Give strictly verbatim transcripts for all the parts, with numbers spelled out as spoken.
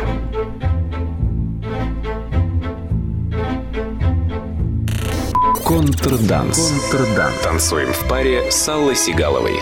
Контрданс. Контрданс. Танцуем в паре с Аллой Сигаловой.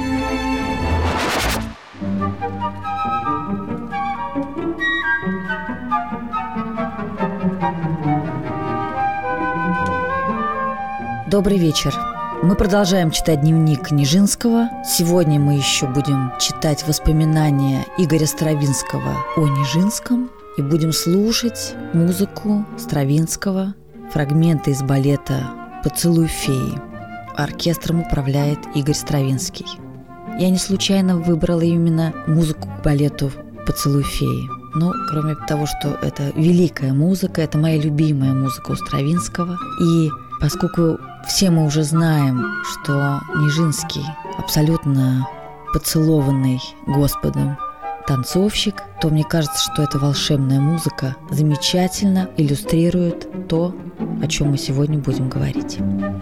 Добрый вечер. Мы продолжаем читать дневник Нижинского. Сегодня мы еще будем читать воспоминания Игоря Стравинского о Нижинском и будем слушать музыку Стравинского, фрагменты из балета «Поцелуй феи». Оркестром управляет Игорь Стравинский. Я не случайно выбрала именно музыку к балету «Поцелуй феи». Но кроме того, что это великая музыка, это моя любимая музыка у Стравинского. И поскольку все мы уже знаем, что Нижинский абсолютно поцелованный Господом танцовщик, то мне кажется, что эта волшебная музыка замечательно иллюстрирует то, о чем мы сегодня будем говорить.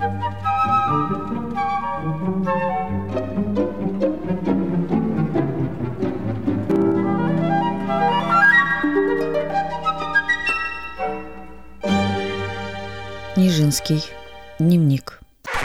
Нижинский. Дневник.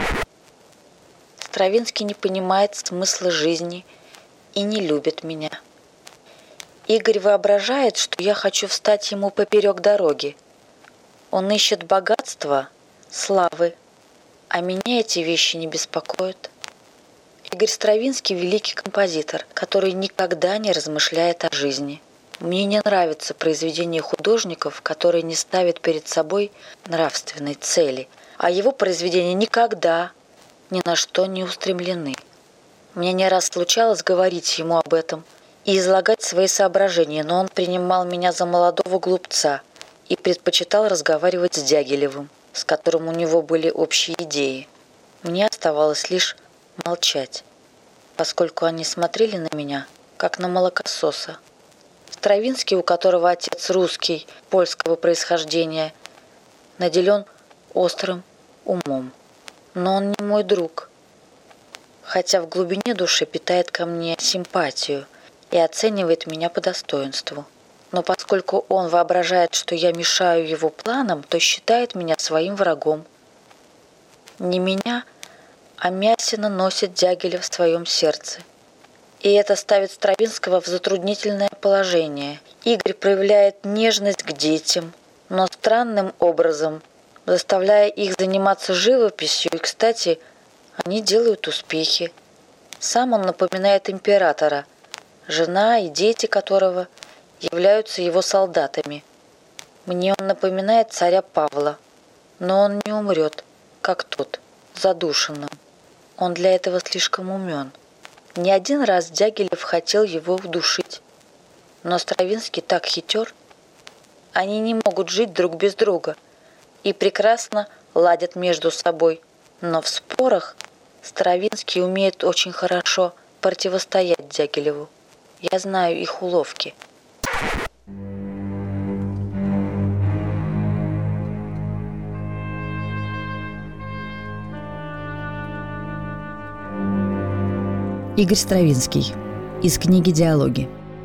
Стравинский не понимает смысла жизни и не любит меня. Игорь воображает, что я хочу встать ему поперек дороги. Он ищет богатства, славы, а меня эти вещи не беспокоят. Игорь Стравинский – великий композитор, который никогда не размышляет о жизни. Мне не нравятся произведения художников, которые не ставят перед собой нравственной цели, а его произведения никогда ни на что не устремлены. Мне не раз случалось говорить ему об этом и излагать свои соображения, но он принимал меня за молодого глупца и предпочитал разговаривать с Дягилевым, с которым у него были общие идеи. Мне оставалось лишь молчать, поскольку они смотрели на меня, как на молокососа. Стравинский, у которого отец русский, польского происхождения, наделен острым умом. Но он не мой друг, хотя в глубине души питает ко мне симпатию и оценивает меня по достоинству. Но поскольку он воображает, что я мешаю его планам, то считает меня своим врагом. Не меня, а Мясина носит Дягилев в своем сердце. И это ставит Стравинского в затруднительное положение. Игорь проявляет нежность к детям, но странным образом, заставляя их заниматься живописью, и, кстати, они делают успехи. Сам он напоминает императора, жена и дети которого являются его солдатами. Мне он напоминает царя Павла, но он не умрет, как тот, задушенным. Он для этого слишком умен. Не один раз Дягилев хотел его удушить, но Стравинский так хитер. Они не могут жить друг без друга и прекрасно ладят между собой, но в спорах Стравинский умеет очень хорошо противостоять Дягилеву. Я знаю их уловки. Игорь Стравинский. Из книги «Диалоги».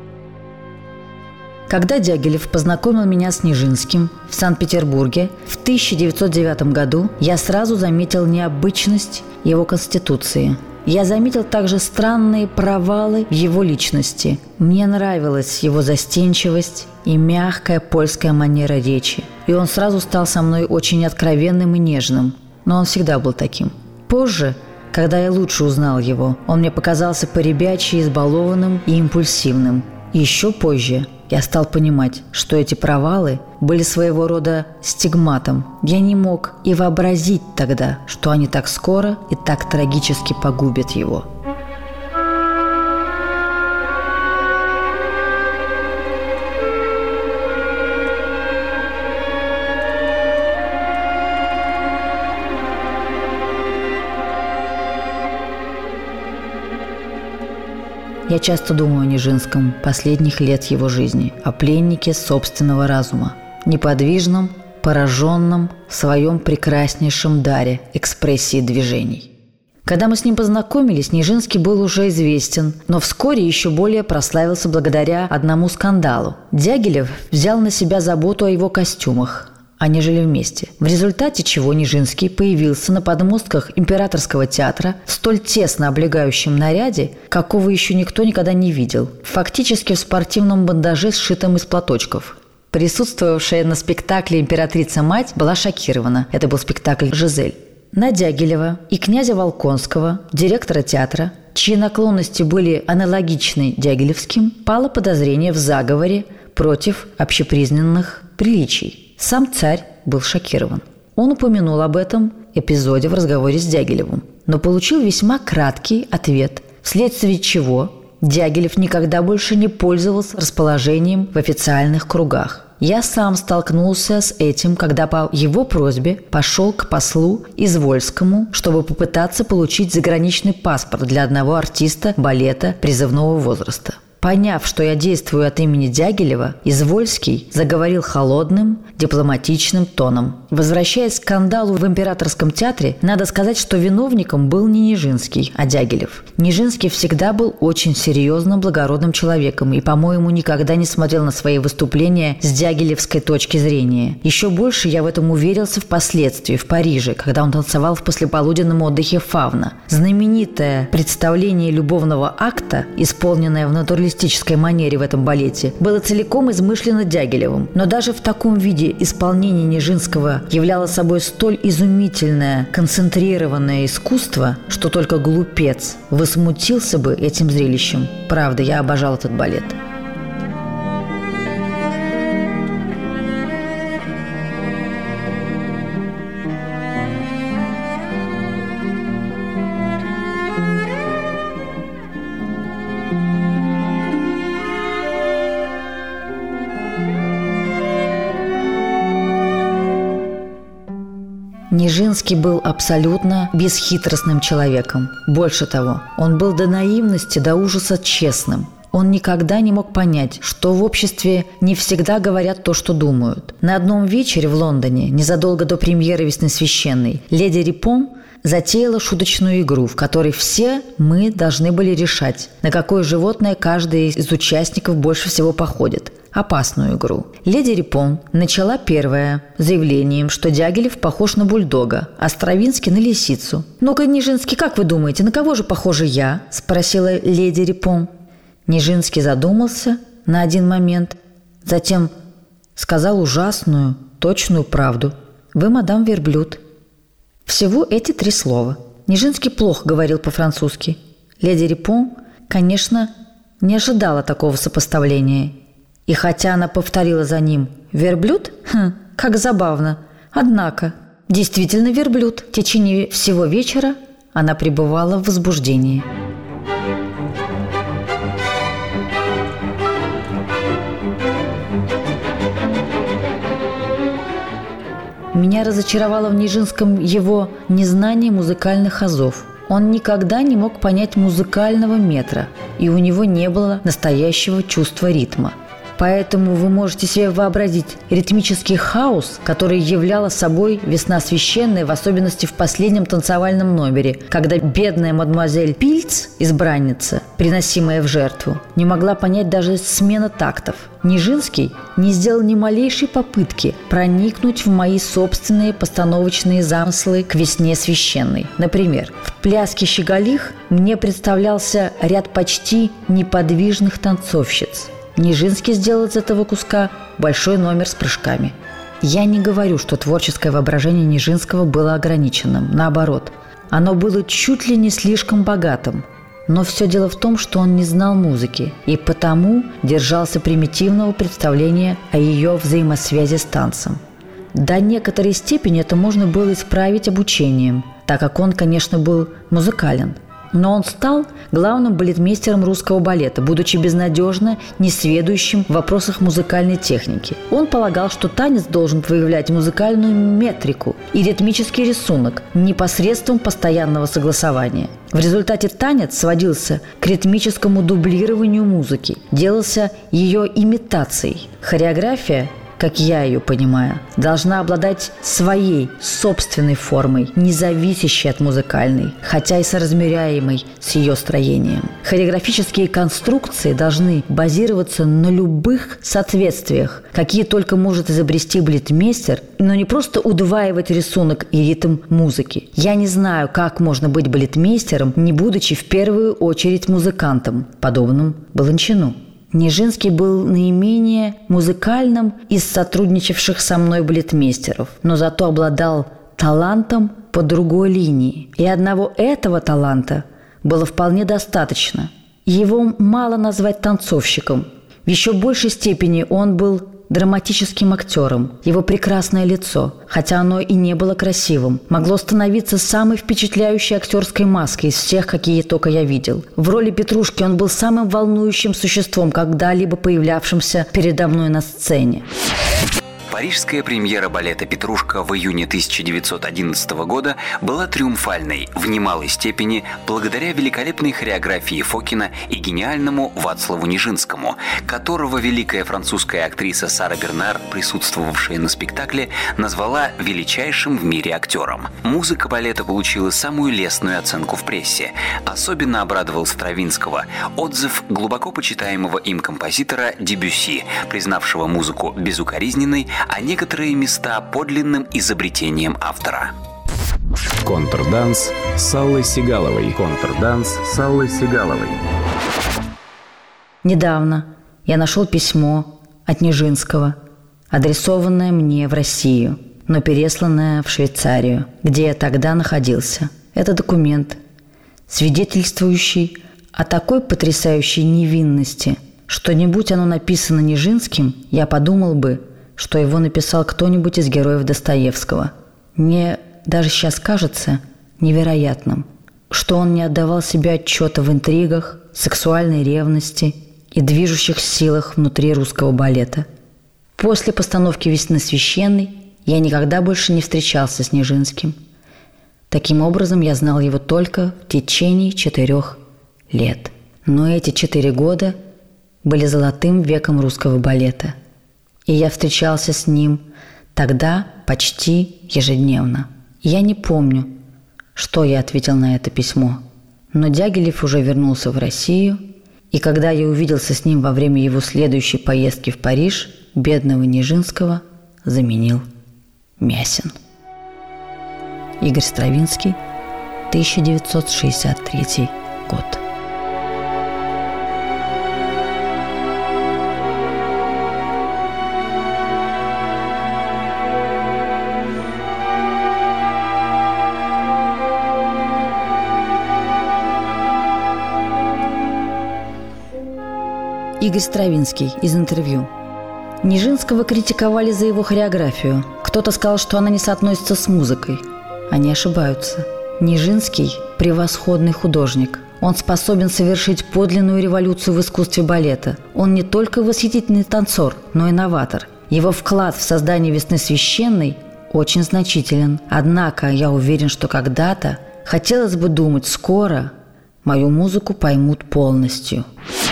Когда Дягилев познакомил меня с Нижинским в Санкт-Петербурге в тысяча девятьсот девятом году, я сразу заметил необычность его конституции. Я заметил также странные провалы в его личности. Мне нравилась его застенчивость и мягкая польская манера речи. И он сразу стал со мной очень откровенным и нежным. Но он всегда был таким. Позже, когда я лучше узнал его, он мне показался поребячьи избалованным и импульсивным. И еще позже я стал понимать, что эти провалы были своего рода стигматом. Я не мог и вообразить тогда, что они так скоро и так трагически погубят его. Я часто думаю о Нижинском последних лет его жизни, о пленнике собственного разума, неподвижном, пораженном в своем прекраснейшем даре экспрессии движений. Когда мы с ним познакомились, Нижинский был уже известен, но вскоре еще более прославился благодаря одному скандалу. Дягилев взял на себя заботу о его костюмах. Они жили вместе. В результате чего Нижинский появился на подмостках Императорского театра в столь тесно облегающем наряде, какого еще никто никогда не видел, фактически в спортивном бандаже, сшитом из платочков. Присутствовавшая на спектакле императрица-мать была шокирована. Это был спектакль «Жизель». На Дягилева и князя Волконского, директора театра, чьи наклонности были аналогичны дягилевским, пало подозрение в заговоре против общепризнанных приличий. Сам царь был шокирован. Он упомянул об этом эпизоде в разговоре с Дягилевым, но получил весьма краткий ответ, вследствие чего Дягилев никогда больше не пользовался расположением в официальных кругах. Я сам столкнулся с этим, когда по его просьбе пошел к послу Извольскому, чтобы попытаться получить заграничный паспорт для одного артиста балета призывного возраста. Поняв, что я действую от имени Дягилева, Извольский заговорил холодным, дипломатичным тоном. Возвращаясь к скандалу в Императорском театре, надо сказать, что виновником был не Нижинский, а Дягилев. Нижинский всегда был очень серьезным, благородным человеком и, по-моему, никогда не смотрел на свои выступления с дягилевской точки зрения. Еще больше я в этом уверился впоследствии в Париже, когда он танцевал в послеполуденном отдыхе «Фавна». Знаменитое представление любовного акта, исполненное в натуралистическом манере в этом балете, было целиком измышлено Дягилевым. Но даже в таком виде исполнение Нижинского являло собой столь изумительное, концентрированное искусство, что только глупец возмутился бы этим зрелищем. Правда, я обожал этот балет. Нижинский был абсолютно бесхитростным человеком. Больше того, он был до наивности, до ужаса честным. Он никогда не мог понять, что в обществе не всегда говорят то, что думают. На одном вечере в Лондоне, незадолго до премьеры «Весны священной», леди Рипон затеяла шуточную игру, в которой все мы должны были решать, на какое животное каждый из участников больше всего походит. Опасную игру. Леди Рипон начала первое заявлением, что Дягилев похож на бульдога, а Стравинский на лисицу. «Ну-ка, Нижинский, как вы думаете, на кого же похожа я?» – спросила леди Рипон. Нижинский задумался на один момент, затем сказал ужасную, точную правду. «Вы, мадам, верблюд». Всего эти три слова. Нижинский плохо говорил по-французски. Леди Рипон, конечно, не ожидала такого сопоставления. И хотя она повторила за ним «верблюд», хм, как забавно. Однако, действительно верблюд. В течение всего вечера она пребывала в возбуждении. Меня разочаровало в Нижинском его незнание музыкальных азов. Он никогда не мог понять музыкального метра, и у него не было настоящего чувства ритма. Поэтому вы можете себе вообразить ритмический хаос, который являла собой «Весна священная», в особенности в последнем танцевальном номере, когда бедная мадемуазель Пильц, избранница, приносимая в жертву, не могла понять даже смена тактов. Нижинский не сделал ни малейшей попытки проникнуть в мои собственные постановочные замыслы к «Весне священной». Например, в «Пляске щеголих» мне представлялся ряд почти неподвижных танцовщиц. Нижинский сделал из этого куска большой номер с прыжками. Я не говорю, что творческое воображение Нижинского было ограниченным. Наоборот, оно было чуть ли не слишком богатым. Но все дело в том, что он не знал музыки и потому держался примитивного представления о ее взаимосвязи с танцем. До некоторой степени это можно было исправить обучением, так как он, конечно, был музыкален. Но он стал главным балетмейстером русского балета, будучи безнадежно несведущим в вопросах музыкальной техники. Он полагал, что танец должен выявлять музыкальную метрику и ритмический рисунок непосредством постоянного согласования. В результате танец сводился к ритмическому дублированию музыки, делался ее имитацией. Хореография, к как я ее понимаю, должна обладать своей собственной формой, не зависящей от музыкальной, хотя и соразмеряемой с ее строением. Хореографические конструкции должны базироваться на любых соответствиях, какие только может изобрести балетмейстер, но не просто удваивать рисунок и ритм музыки. Я не знаю, как можно быть балетмейстером, не будучи в первую очередь музыкантом, подобным Баланчину. Нижинский был наименее музыкальным из сотрудничавших со мной балетмейстеров, но зато обладал талантом по другой линии. И одного этого таланта было вполне достаточно. Его мало назвать танцовщиком. В еще большей степени он был драматическим актером. Его прекрасное лицо, хотя оно и не было красивым, могло становиться самой впечатляющей актерской маской из всех, какие только я видел. В роли Петрушки он был самым волнующим существом, когда-либо появлявшимся передо мной на сцене. Парижская премьера балета «Петрушка» в июне тысяча девятьсот одиннадцатого года была триумфальной в немалой степени благодаря великолепной хореографии Фокина и гениальному Вацлаву Нижинскому, которого великая французская актриса Сара Бернар, присутствовавшая на спектакле, назвала величайшим в мире актером. Музыка балета получила самую лестную оценку в прессе. Особенно обрадовал Стравинского отзыв глубоко почитаемого им композитора Дебюсси, признавшего музыку безукоризненной, а некоторые места подлинным изобретением автора. Контрданс с Аллой Сигаловой. Контрданс с Аллой Сигаловой. Недавно я нашел письмо от Нижинского, адресованное мне в Россию, но пересланное в Швейцарию, где я тогда находился. Это документ, свидетельствующий о такой потрясающей невинности, что не будь оно написано Нижинским, я подумал бы, что его написал кто-нибудь из героев Достоевского. Мне даже сейчас кажется невероятным, что он не отдавал себе отчета в интригах, сексуальной ревности и движущих силах внутри русского балета. После постановки «Весны священной» я никогда больше не встречался с Нижинским. Таким образом, я знал его только в течение четырех лет. Но эти четыре года были золотым веком русского балета. И я встречался с ним тогда почти ежедневно. Я не помню, что я ответил на это письмо, но Дягилев уже вернулся в Россию, и когда я увиделся с ним во время его следующей поездки в Париж, бедного Нижинского заменил Мясин. Игорь Стравинский, тысяча девятьсот шестьдесят третий год. Игорь Стравинский из интервью. Нижинского критиковали за его хореографию. Кто-то сказал, что она не соотносится с музыкой. Они ошибаются. Нижинский – превосходный художник. Он способен совершить подлинную революцию в искусстве балета. Он не только восхитительный танцор, но и новатор. Его вклад в создание «Весны священной» очень значителен. Однако я уверен, что когда-то, хотелось бы думать, скоро мою музыку поймут полностью.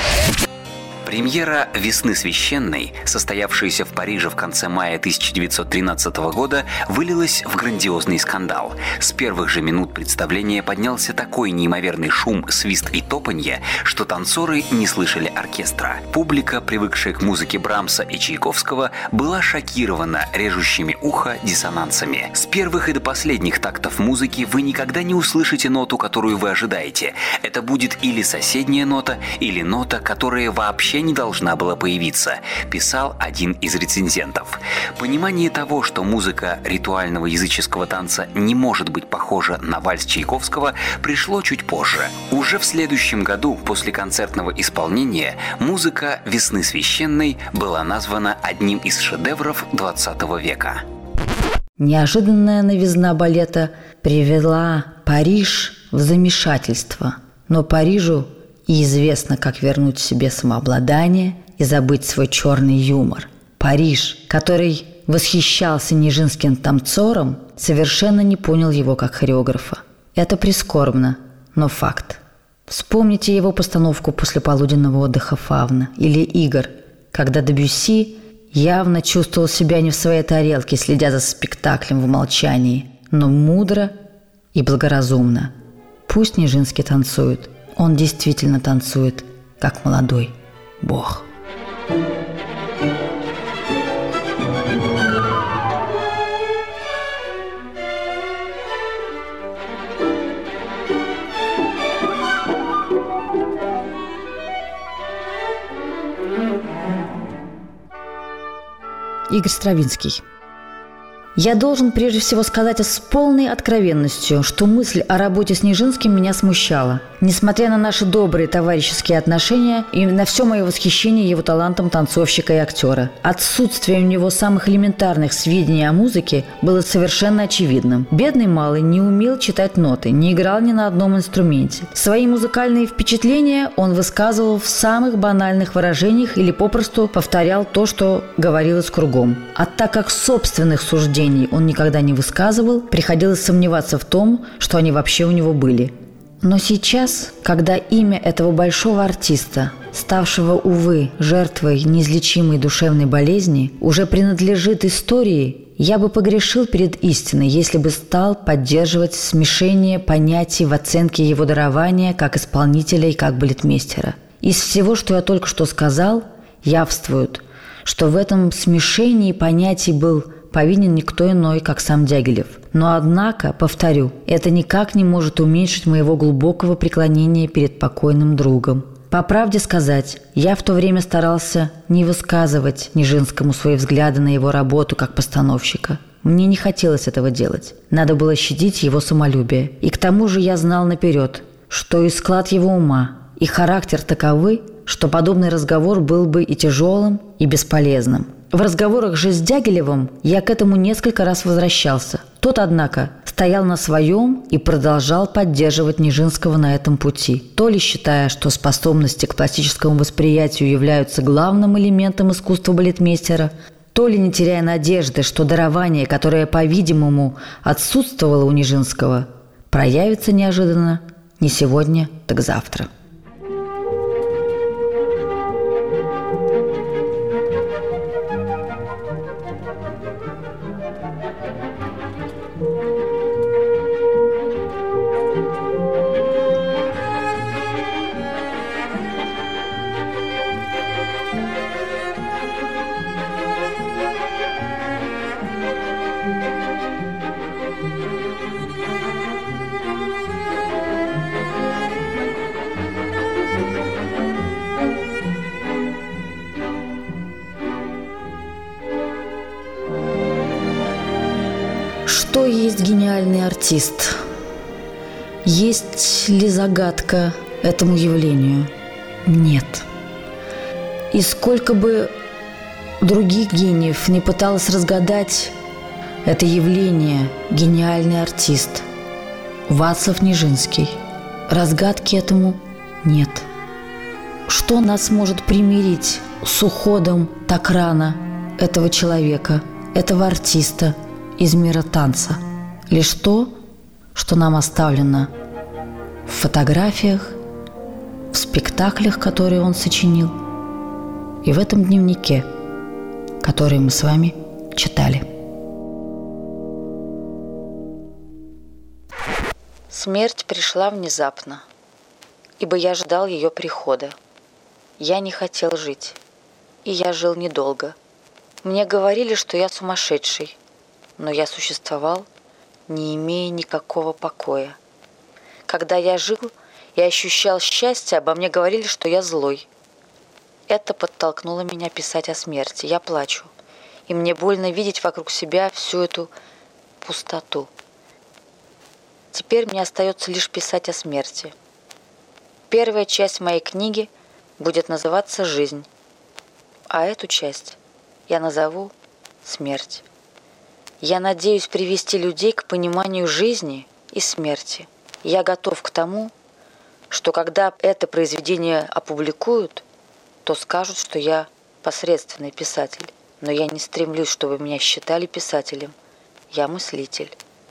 Премьера «Весны священной», состоявшаяся в Париже в конце мая тысяча девятьсот тринадцатого года, вылилась в грандиозный скандал. С первых же минут представления поднялся такой неимоверный шум, свист и топанье, что танцоры не слышали оркестра. Публика, привыкшая к музыке Брамса и Чайковского, была шокирована режущими ухо диссонансами. С первых и до последних тактов музыки вы никогда не услышите ноту, которую вы ожидаете. Это будет или соседняя нота, или нота, которая вообще не должна была появиться, писал один из рецензентов. Понимание того, что музыка ритуального языческого танца не может быть похожа на вальс Чайковского, пришло чуть позже. Уже в следующем году, после концертного исполнения, музыка «Весны священной» была названа одним из шедевров двадцатого века. Неожиданная новизна балета привела Париж в замешательство, но Парижу и известно, как вернуть себе самообладание и забыть свой черный юмор. Париж, который восхищался Нижинским танцором, совершенно не понял его как хореографа. Это прискорбно, но факт. Вспомните его постановку после полуденного отдыха «Фавна» или «Игр», когда Дебюсси явно чувствовал себя не в своей тарелке, следя за спектаклем в молчании, но мудро и благоразумно. Пусть Нижинский танцует. Он действительно танцует, как молодой бог. Игорь Стравинский. Я должен прежде всего сказать с полной откровенностью, что мысль о работе с Нижинским меня смущала. Несмотря на наши добрые товарищеские отношения и на все мое восхищение его талантом танцовщика и актера, отсутствие у него самых элементарных сведений о музыке было совершенно очевидным. Бедный малый не умел читать ноты, не играл ни на одном инструменте. Свои музыкальные впечатления он высказывал в самых банальных выражениях или попросту повторял то, что говорилось кругом. А так как собственных суждений он никогда не высказывал, приходилось сомневаться в том, что они вообще у него были. Но сейчас, когда имя этого большого артиста, ставшего, увы, жертвой неизлечимой душевной болезни, уже принадлежит истории, я бы погрешил перед истиной, если бы стал поддерживать смешение понятий в оценке его дарования как исполнителя и как балетмейстера. Из всего, что я только что сказал, явствует, что в этом смешении понятий был повинен никто иной, как сам Дягилев. Но, однако, повторю, это никак не может уменьшить моего глубокого преклонения перед покойным другом. По правде сказать, я в то время старался не высказывать Нижинскому свои взгляды на его работу как постановщика. Мне не хотелось этого делать. Надо было щадить его самолюбие. И к тому же я знал наперед, что и склад его ума, и характер таковы, что подобный разговор был бы и тяжелым, и бесполезным. В разговорах же с Дягилевым я к этому несколько раз возвращался. Тот, однако, стоял на своем и продолжал поддерживать Нижинского на этом пути, то ли считая, что способности к пластическому восприятию являются главным элементом искусства балетмейстера, то ли не теряя надежды, что дарование, которое, по-видимому, отсутствовало у Нижинского, проявится неожиданно не сегодня, так завтра. Что есть гениальный артист? Есть ли загадка этому явлению? Нет. И сколько бы других гениев не пыталось разгадать это явление, гениальный артист, Вацлав Нижинский, разгадки этому нет. Что нас может примирить с уходом так рано этого человека, этого артиста из мира танца? Лишь то, что нам оставлено в фотографиях, в спектаклях, которые он сочинил, и в этом дневнике, который мы с вами читали. Смерть пришла внезапно, ибо я ждал ее прихода. Я не хотел жить, и я жил недолго. Мне говорили, что я сумасшедший, но я существовал, не имея никакого покоя. Когда я жил и ощущал счастье, обо мне говорили, что я злой. Это подтолкнуло меня писать о смерти. Я плачу, и мне больно видеть вокруг себя всю эту пустоту. Теперь мне остается лишь писать о смерти. Первая часть моей книги будет называться «Жизнь», а эту часть я назову «Смерть». Я надеюсь привести людей к пониманию жизни и смерти. Я готов к тому, что когда это произведение опубликуют, то скажут, что я посредственный писатель. Но я не стремлюсь, чтобы меня считали писателем. Я мыслитель.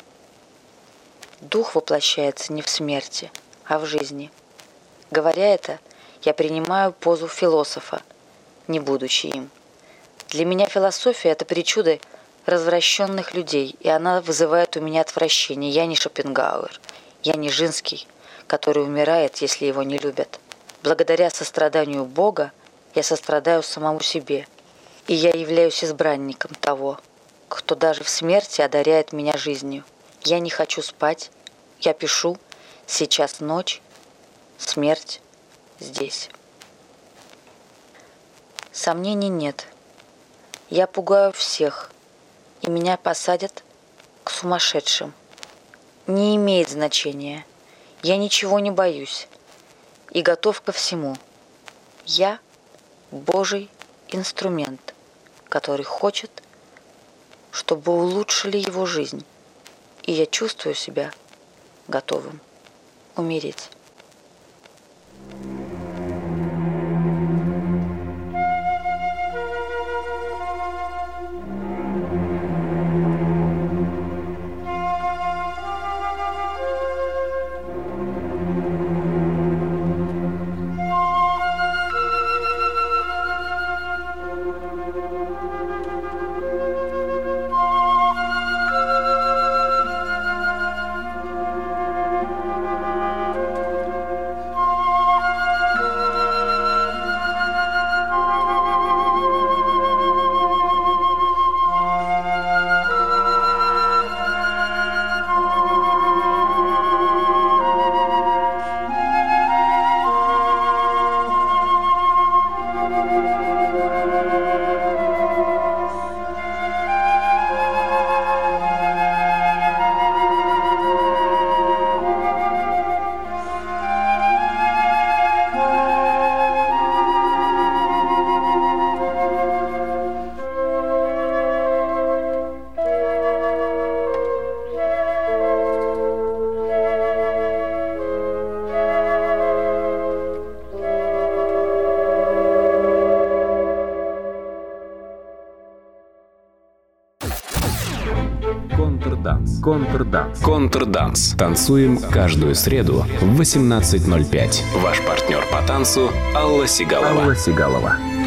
Дух воплощается не в смерти, а в жизни. Говоря это, я принимаю позу философа, не будучи им. Для меня философия – это причуда развращенных людей, и она вызывает у меня отвращение. Я не Шопенгауэр, я не Нижинский, который умирает, если его не любят. Благодаря состраданию Бога я сострадаю самому себе, и я являюсь избранником того, кто даже в смерти одаряет меня жизнью. Я не хочу спать, я пишу, сейчас ночь, смерть здесь. Сомнений нет. Я пугаю всех, и меня посадят к сумасшедшим. Не имеет значения. Я ничего не боюсь и готов ко всему. Я Божий инструмент, который хочет, чтобы улучшили его жизнь. И я чувствую себя готовым умереть. Контрданс. Контрданс. Контрданс. Танцуем каждую среду в восемнадцать ноль пять. Ваш партнер по танцу Алла Сигалова. Алла Сигалова.